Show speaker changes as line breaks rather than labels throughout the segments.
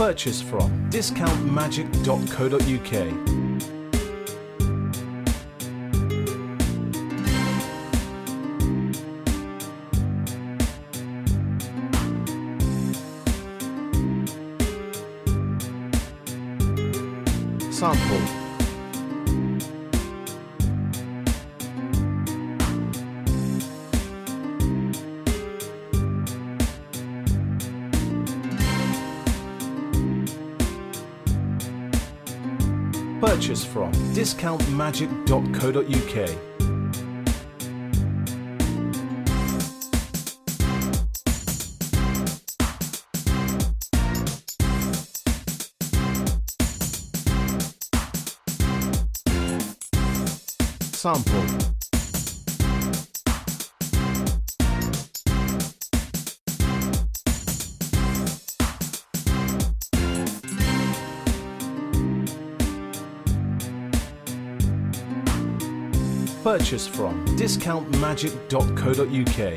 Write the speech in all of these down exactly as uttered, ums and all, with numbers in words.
Purchase from discount magic dot co dot U K. Sample. Purchase from discount magic dot co dot U K. Sample. Purchase from discount magic dot co dot U K.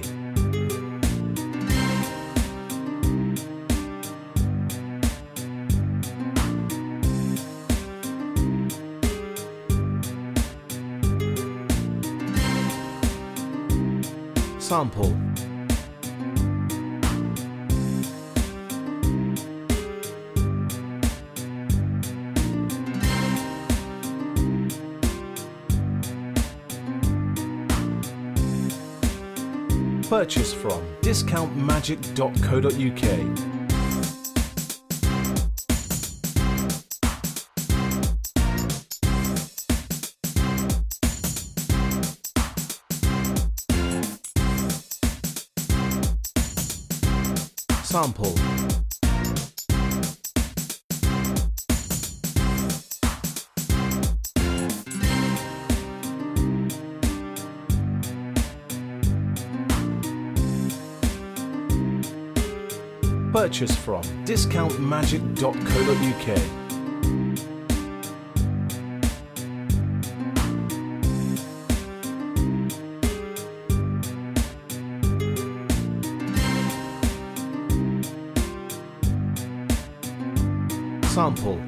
Sample. Purchase from discount magic dot co dot U K. Sample. Purchase from discount magic dot co dot U K. Sample.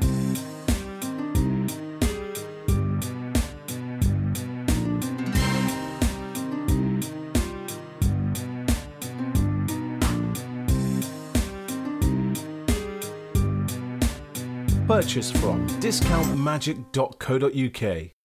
Purchase from discount magic dot co dot U K.